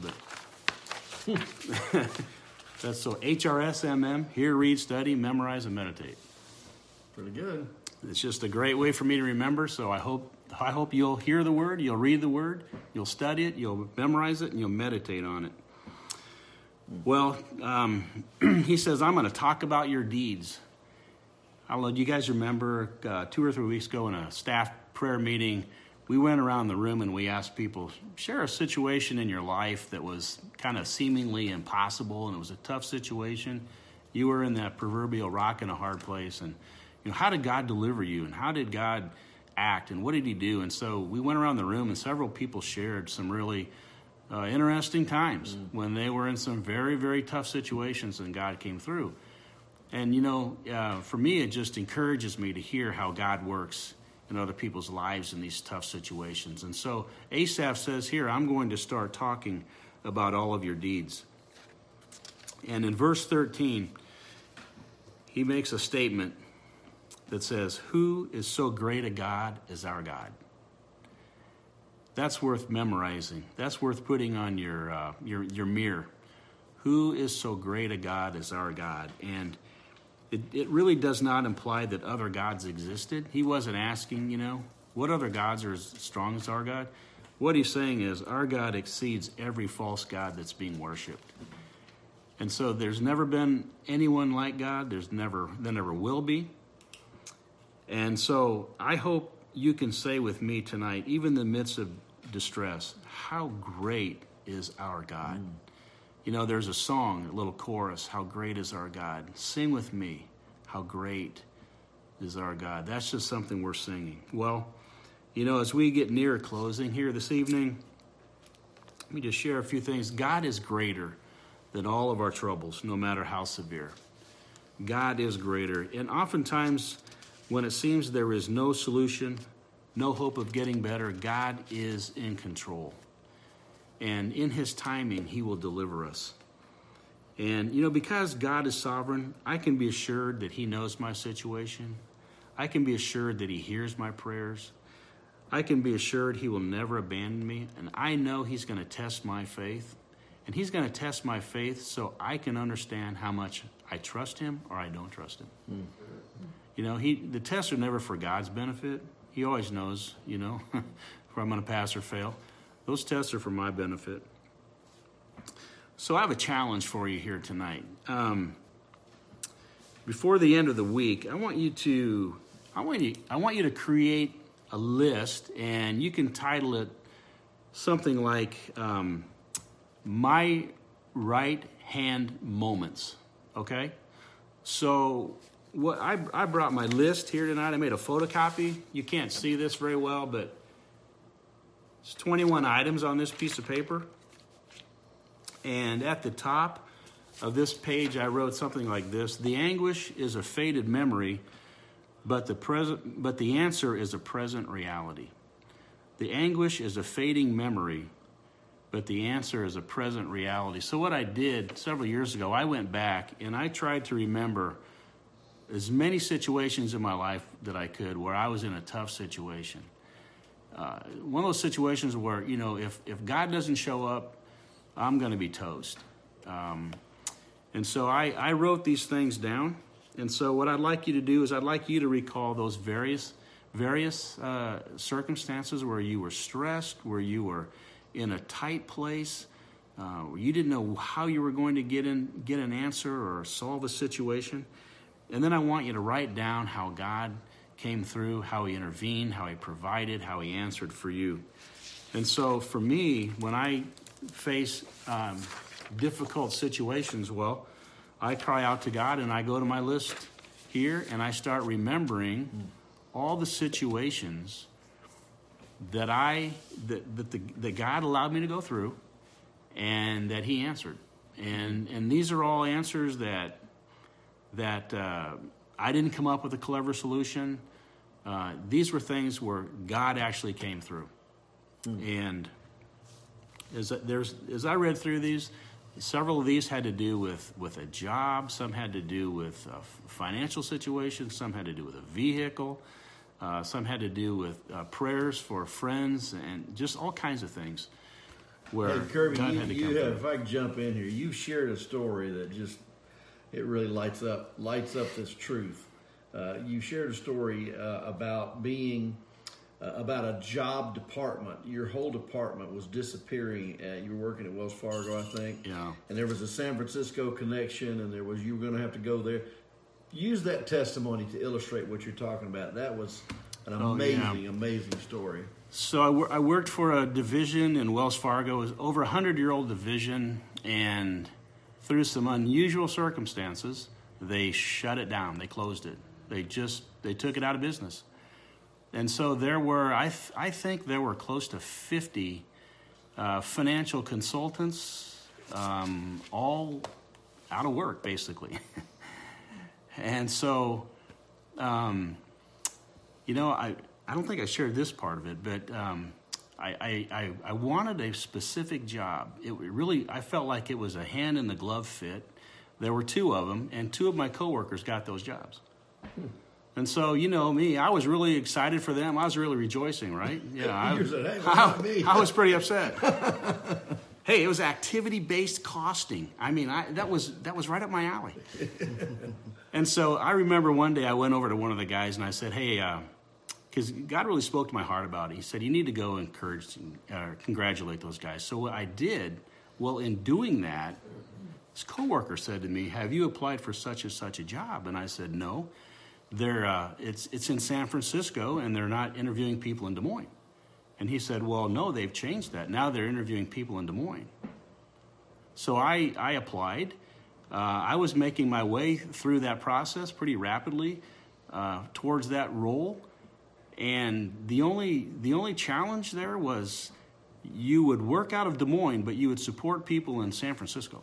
but that's so H R S M M, hear, read, study, memorize, and meditate. Pretty good. It's just a great way for me to remember, so I hope I hope you'll hear the word, you'll read the word, you'll study it, you'll memorize it, and you'll meditate on it. Well, um, he says, I'm going to talk about your deeds. I don't know, do you guys remember uh, two or three weeks ago in a staff prayer meeting, we went around the room and we asked people, share a situation in your life that was kind of seemingly impossible, and it was a tough situation. You were in that proverbial rock in a hard place, and you know, how did God deliver you, and how did God act, and what did he do? And so we went around the room, and several people shared some really uh, interesting times mm. when they were in some very, very tough situations, and God came through. And, you know, uh, for me, it just encourages me to hear how God works in other people's lives in these tough situations. And so Asaph says here, I'm going to start talking about all of your deeds. And in verse thirteen, he makes a statement that says, who is so great a God as our God? That's worth memorizing. That's worth putting on your, uh, your, your mirror. Who is so great a God as our God? And it, it really does not imply that other gods existed. He wasn't asking, you know, what other gods are as strong as our God? What he's saying is our God exceeds every false god that's being worshipped. And so there's never been anyone like God. There's never, there never will be. And so I hope you can say with me tonight, even in the midst of distress, how great is our God. Mm. You know, there's a song, a little chorus, how great is our God. Sing with me, how great is our God. That's just something we're singing. Well, you know, as we get near closing here this evening, let me just share a few things. God is greater than all of our troubles, no matter how severe. God is greater. And oftentimes, when it seems there is no solution, no hope of getting better, God is in control. And in his timing, he will deliver us. And, you know, because God is sovereign, I can be assured that he knows my situation. I can be assured that he hears my prayers. I can be assured he will never abandon me. And I know he's going to test my faith. And he's going to test my faith so I can understand how much I trust him or I don't trust him. Mm. You know, he the tests are never for God's benefit. He always knows, you know, where I'm going to pass or fail. Those tests are for my benefit. So I have a challenge for you here tonight. Um, before the end of the week, I want you to, I want you, I want you to create a list, and you can title it something like um, "My Right Hand Moments." Okay, so what I I brought my list here tonight. I made a photocopy. You can't see this very well, but it's twenty-one items on this piece of paper. And at the top of this page, I wrote something like this: the anguish is a faded memory, but the present, but the answer is a present reality. The anguish is a fading memory, but the answer is a present reality. So what I did several years ago, I went back and I tried to remember as many situations in my life that I could where I was in a tough situation. Uh, one of those situations where, you know, if, if God doesn't show up, I'm going to be toast. Um, and so I, I wrote these things down. And so what I'd like you to do is I'd like you to recall those various various uh, circumstances where you were stressed, where you were in a tight place, uh, where you didn't know how you were going to get in get an answer or solve a situation. And then I want you to write down how God came through, how he intervened, how he provided, how he answered for you. And so for me, when I face um, difficult situations, well, I cry out to God and I go to my list here and I start remembering all the situations that I that that, the, that God allowed me to go through and that he answered. And and these are all answers that that uh, I didn't come up with a clever solution. Uh, these were things where God actually came through. Mm. And as there's as I read through these, several of these had to do with, with a job. Some had to do with a financial situation. Some had to do with a vehicle. Uh, some had to do with uh, prayers for friends and just all kinds of things. Where hey, Kirby, God you, had to you come have, if through. I can jump in here, you shared a story that just it really lights up lights up this truth. Uh, you shared a story uh, about being. Uh, about a job department. Your whole department was disappearing. Uh, you were working at Wells Fargo, I think. Yeah. And there was a San Francisco connection, and there was you were going to have to go there. Use that testimony to illustrate what you're talking about. That was an amazing, oh, yeah. amazing story. So I, wor- I worked for a division in Wells Fargo. It was over a hundred-year-old division, and through some unusual circumstances, they shut it down. They closed it. They just they took it out of business. And so there were, I, th- I think there were close to fifty uh, financial consultants, um, all out of work, basically. And so, um, you know, I, I don't think I shared this part of it, but um, I, I, I wanted a specific job. It really, I felt like it was a hand-in-the-glove fit. There were two of them, and two of my coworkers got those jobs. Hmm. And so, you know me, I was really excited for them. I was really rejoicing, right? Yeah, I, said, hey, I, I was pretty upset. Hey, it was activity-based costing. I mean, I, that was that was right up my alley. And so I remember one day I went over to one of the guys and I said, hey, uh, because God really spoke to my heart about it. He said, you need to go encourage, uh, congratulate those guys. So what I did, well, in doing that, this coworker said to me, have you applied for such and such a job? And I said, no. They're, uh, it's, it's in San Francisco, and they're not interviewing people in Des Moines. And he said, well, no, they've changed that. Now they're interviewing people in Des Moines. So I, I applied. Uh, I was making my way through that process pretty rapidly uh, towards that role. And the only the only challenge there was you would work out of Des Moines, but you would support people in San Francisco.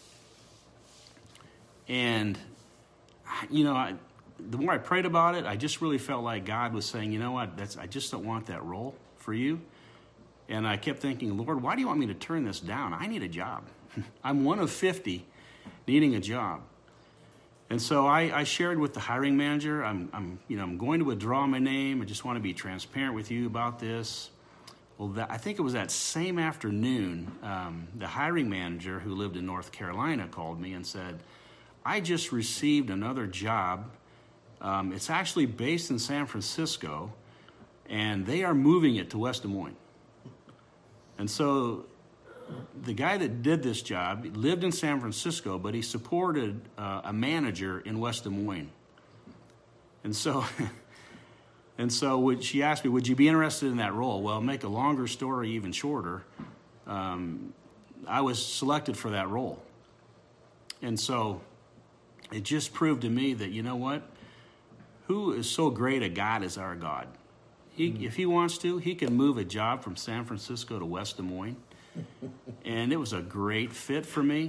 And, you know, I, the more I prayed about it, I just really felt like God was saying, you know what, that's I just don't want that role for you. And I kept thinking, Lord, why do you want me to turn this down? I need a job. I'm one of fifty needing a job. And so I, I shared with the hiring manager, I'm, I'm, you know, I'm going to withdraw my name. I just want to be transparent with you about this. Well, that, I think it was that same afternoon, um, the hiring manager who lived in North Carolina called me and said, I just received another job. Um, it's actually based in San Francisco, and they are moving it to West Des Moines. And so the guy that did this job lived in San Francisco, but he supported uh, a manager in West Des Moines. And so, and so would, she asked me, would you be interested in that role? Well, make a longer story even shorter, um, I was selected for that role. And so it just proved to me that, you know what? Who is so great a God as our God? He, mm-hmm. If he wants to, he can move a job from San Francisco to West Des Moines. And it was a great fit for me.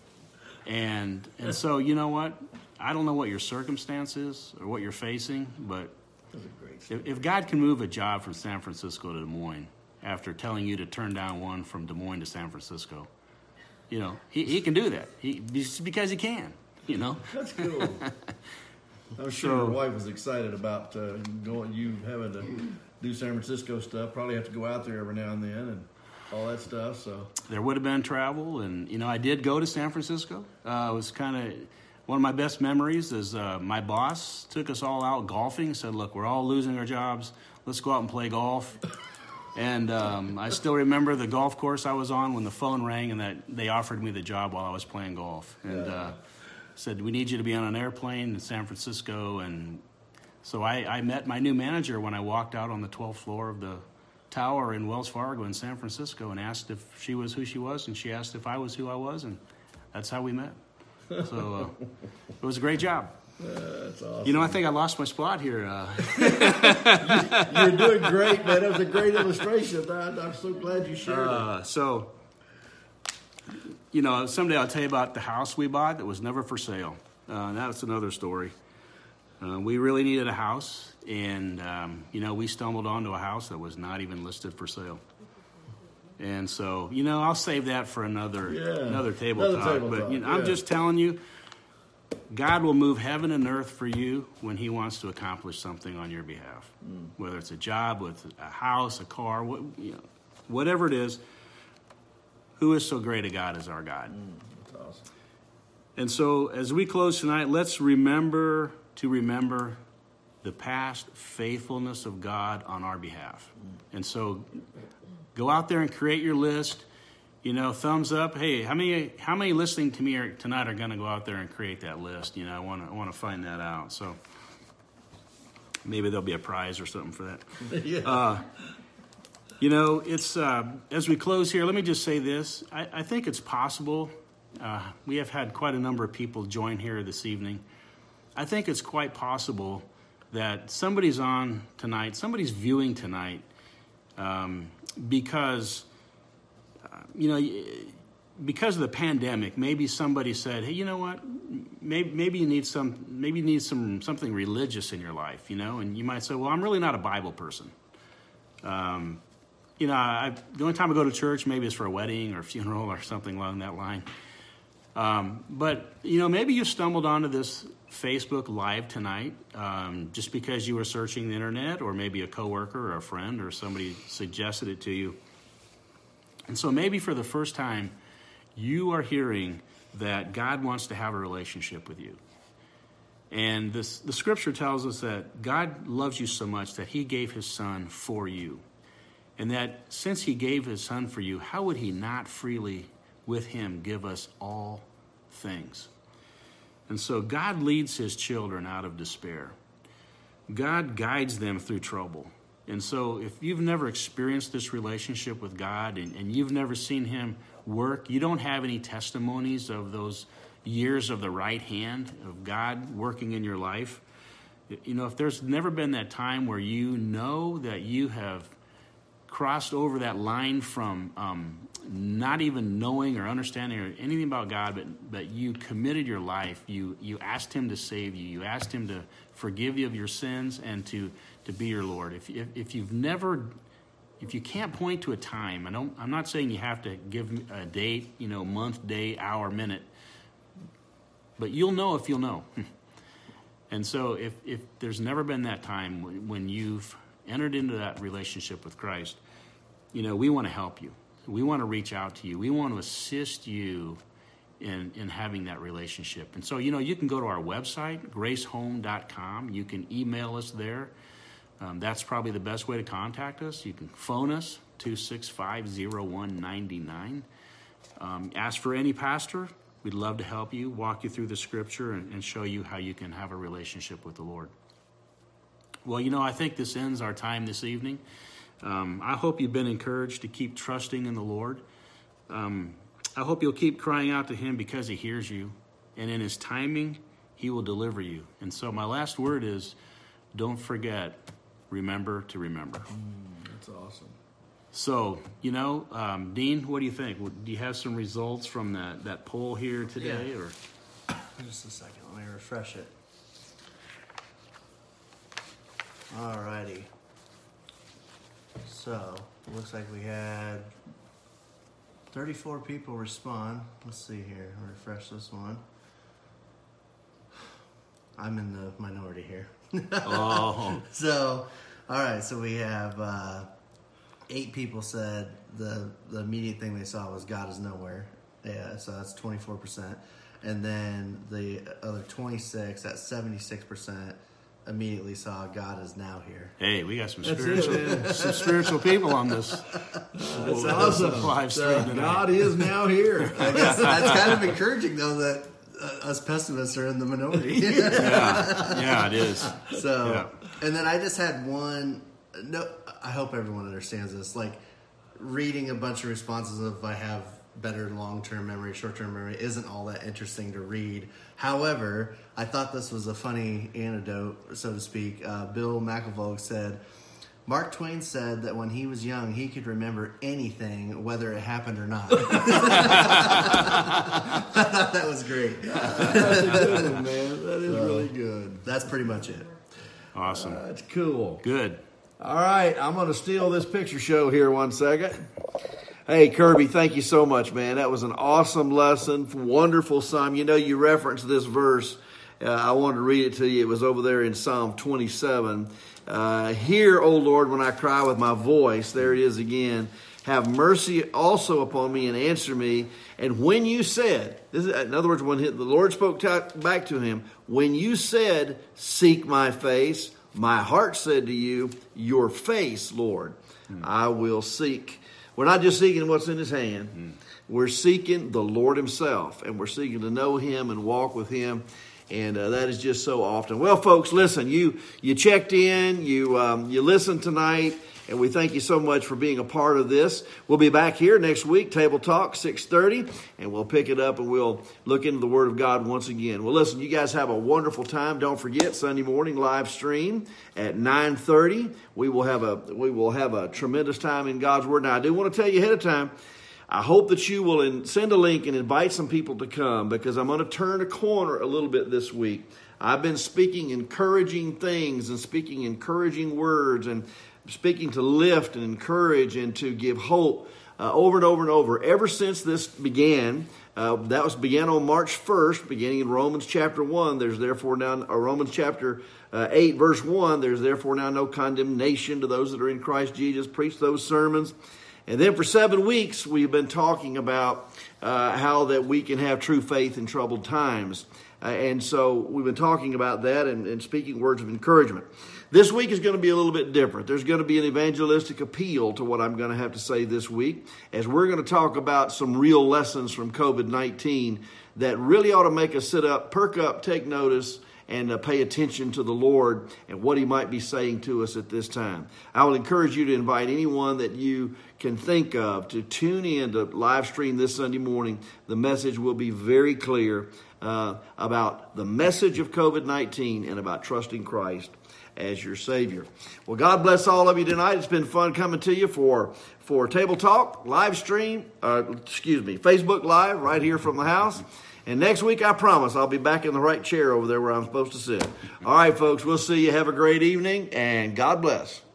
And and so, you know what? I don't know what your circumstance is or what you're facing, but if, if God can move a job from San Francisco to Des Moines after telling you to turn down one from Des Moines to San Francisco, you know, he, he can do that. He, because he can, you know. That's cool. I'm sure So- your wife was excited about uh, going, you having to do San Francisco stuff. Probably have to go out there every now and then and all that stuff. So There would have been travel, and you know, I did go to San Francisco. Uh, it was kind of one of my best memories. Is uh, my boss took us all out golfing. Said, "Look, we're all losing our jobs. Let's go out and play golf." And um, I still remember the golf course I was on when the phone rang, and that they offered me the job while I was playing golf, and uh, said, "We need you to be on an airplane in San Francisco." And so I, I met my new manager when I walked out on the twelfth floor of the tower in Wells Fargo in San Francisco and asked if she was who she was, and she asked if I was who I was, and that's how we met. So uh, it was a great job. uh, that's awesome. You know, I think I lost my spot here. Uh, You're doing great, man. That was a great illustration. I, I'm so glad you shared it. uh, so, you know, someday I'll tell you about the house we bought that was never for sale. Uh, that's another story. Uh, we really needed a house, and, um, you know, we stumbled onto a house that was not even listed for sale. And so, you know, I'll save that for another Yeah. another table Another talk. table but talk, you know, I'm yeah. just telling you, God will move heaven and earth for you when he wants to accomplish something on your behalf. Mm. Whether it's a job, with a house, a car, what, you know, whatever it is, who is so great a God as our God? Mm, that's awesome. And so as we close tonight, let's remember to remember the past faithfulness of God on our behalf. Mm. And so go out there and create your list. You know, thumbs up. Hey, how many how many listening to me are, tonight are going to go out there and create that list? You know, I want to I want to find that out. So maybe there'll be a prize or something for that. yeah. Uh, you know, it's uh, as we close here. Let me just say this. I, I think it's possible. Uh, we have had quite a number of people join here this evening. I think it's quite possible that somebody's on tonight. Somebody's viewing tonight um, because. You know, because of the pandemic, maybe somebody said, "Hey, you know what? Maybe maybe you need some maybe you need some something religious in your life." You know, and you might say, "Well, I'm really not a Bible person." Um, you know, I, the only time I go to church maybe is for a wedding or a funeral or something along that line. Um, but you know, maybe you stumbled onto this Facebook Live tonight um, just because you were searching the internet, or maybe a coworker or a friend or somebody suggested it to you. And so maybe for the first time, you are hearing that God wants to have a relationship with you. And this, the scripture tells us that God loves you so much that he gave his son for you. And that since he gave his son for you, how would he not freely with him give us all things? And so God leads his children out of despair. God guides them through trouble. And so if you've never experienced this relationship with God and, and you've never seen him work, you don't have any testimonies of those years of the right hand of God working in your life. You know, if there's never been that time where you know that you have crossed over that line from um, not even knowing or understanding or anything about God, but, but you committed your life, you you asked him to save you, you asked him to forgive you of your sins and to, to be your Lord. If, if if you've never, if you can't point to a time, I don't, I'm not saying you have to give a date, you know, month, day, hour, minute, but you'll know if you'll know. And so if, if there's never been that time when you've entered into that relationship with Christ, you know, we want to help you. We want to reach out to you. We want to assist you in, in having that relationship. And so, you know, you can go to our website, grace home dot com. You can email us there. Um, that's probably the best way to contact us. You can phone us, two six five, zero one nine nine. Um, ask for any pastor. We'd love to help you, walk you through the scripture, and, and show you how you can have a relationship with the Lord. Well, you know, I think this ends our time this evening. Um, I hope you've been encouraged to keep trusting in the Lord. Um, I hope you'll keep crying out to him because he hears you, and in his timing, he will deliver you. And so my last word is, don't forget, remember to remember. Mm, that's awesome. So, you know, um, Dean, what do you think? Do you have some results from that, that poll here today? Yeah. Or Just a second, let me refresh it. Alrighty. So, it looks like we had thirty-four people respond. Let's see here. I'll refresh this one. I'm in the minority here. Oh. So, alright, so we have uh, eight people said the, the immediate thing they saw was God is nowhere. Yeah, so that's twenty-four percent. And then the other twenty-six, that's seventy-six percent, immediately saw God is now here. Hey, we got some That's spiritual, it, some spiritual people on this. That's Well, awesome. live stream So tonight. God is now here. I guess that's kind of encouraging, though, that uh, us pessimists are in the minority. Yeah, yeah, it is. So, Yeah. and then I just had one. No, I hope everyone understands this. Like, reading a bunch of responses of I have better long-term memory, short-term memory isn't all that interesting to read. However, I thought this was a funny anecdote, so to speak. Uh, Bill McElvogue said, Mark Twain said that when he was young, he could remember anything, whether it happened or not. I thought that was great. That's a good one, man. That is really good. That's pretty much it. Awesome. That's cool. Good. All right, I'm going to steal this picture show here one second. Hey, Kirby, thank you so much, man. That was an awesome lesson, wonderful psalm. You know, you referenced this verse. Uh, I wanted to read it to you. It was over there in Psalm twenty-seven. Uh, Hear, O Lord, when I cry with my voice. There it is again. Have mercy also upon me and answer me. And when you said, this is, in other words, when the Lord spoke to, back to him, when you said, seek my face, my heart said to you, your face, Lord, mm. I will seek. We're not just seeking what's in his hand. Mm. We're seeking the Lord himself, and we're seeking to know him and walk with him. And uh, that is just so often. Well, folks, listen, you you checked in, you um, you listened tonight, and we thank you so much for being a part of this. We'll be back here next week, Table Talk, six thirty, and we'll pick it up and we'll look into the Word of God once again. Well, listen, you guys have a wonderful time. Don't forget, Sunday morning live stream at nine thirty. We will have a we will have a tremendous time in God's Word. Now, I do want to tell you ahead of time, I hope that you will in, send a link and invite some people to come, because I'm going to turn a corner a little bit this week. I've been speaking encouraging things and speaking encouraging words and speaking to lift and encourage and to give hope uh, over and over and over. Ever since this began, uh, that was began on March first, beginning in Romans chapter one. There's therefore now, or Romans chapter uh, eight, verse one, there's therefore now no condemnation to those that are in Christ Jesus. Preach those sermons. And then for seven weeks, we've been talking about uh, how that we can have true faith in troubled times. Uh, and so we've been talking about that and, and speaking words of encouragement. This week is going to be a little bit different. There's going to be an evangelistic appeal to what I'm going to have to say this week, as we're going to talk about some real lessons from covid nineteen that really ought to make us sit up, perk up, take notice, and uh, pay attention to the Lord and what he might be saying to us at this time. I will encourage you to invite anyone that you can think of to tune in to live stream this Sunday morning. The message will be very clear uh, about the message of covid nineteen and about trusting Christ as your Savior. Well, God bless all of you tonight. It's been fun coming to you for, for Table Talk, live stream, uh, excuse me, Facebook Live right here from the house. And next week, I promise, I'll be back in the right chair over there where I'm supposed to sit. All right, folks, we'll see you. Have a great evening, and God bless.